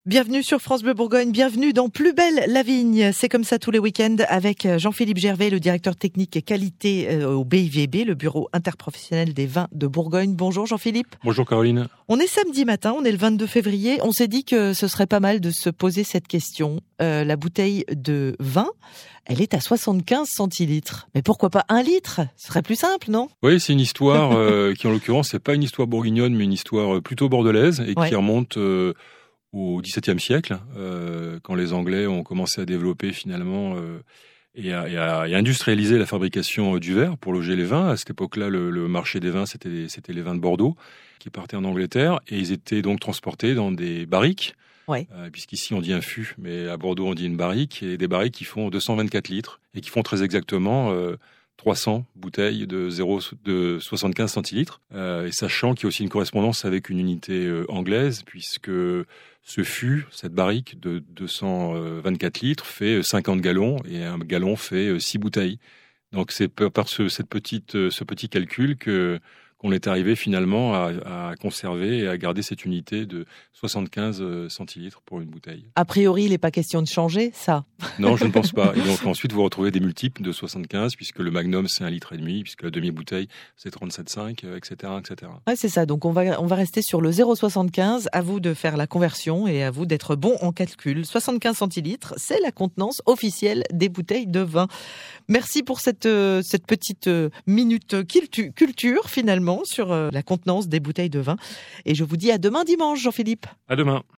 Bienvenue sur France Bleu Bourgogne, bienvenue dans Plus belle la vigne. C'est comme ça tous les week-ends avec Jean-Philippe Gervais, le directeur technique et qualité au BIVB, le bureau interprofessionnel des vins de Bourgogne. Bonjour Jean-Philippe. Bonjour Caroline. On est samedi matin, on est le 22 février. On s'est dit que ce serait pas mal de se poser cette question. La bouteille de vin, elle est à 75 centilitres. Mais pourquoi pas 1 litre ? Ce serait plus simple, non ? Oui, c'est une histoire qui en l'occurrence, c'est pas une histoire bourguignonne, mais une histoire plutôt bordelaise et qui remonte au XVIIe siècle, quand les Anglais ont commencé à développer finalement et à industrialiser la fabrication du verre pour loger les vins. À cette époque-là, le marché des vins, c'était les vins de Bordeaux qui partaient en Angleterre et ils étaient donc transportés dans des barriques. Puisqu'ici on dit un fût, mais à Bordeaux on dit une barrique, et des barriques qui font 224 litres et qui font très exactement 300 bouteilles de 75 centilitres. Et sachant qu'il y a aussi une correspondance avec une unité anglaise, puisque ce fût, cette barrique de 224 litres, fait 50 gallons, et un gallon fait 6 bouteilles. Donc c'est par ce petit calcul qu'on est arrivé finalement à conserver et à garder cette unité de 75 centilitres pour une bouteille. A priori, il n'est pas question de changer ça. Non, je ne pense pas. Et donc ensuite, vous retrouvez des multiples de 75, puisque le magnum, c'est 1,5 litre, puisque la demi-bouteille, c'est 37,5, etc., etc. Ouais, c'est ça. Donc on va rester sur le 0,75. À vous de faire la conversion et à vous d'être bon en calcul. 75 centilitres, c'est la contenance officielle des bouteilles de vin. Merci pour cette petite minute culture finalement sur la contenance des bouteilles de vin. Et je vous dis à demain dimanche, Jean-Philippe. À demain.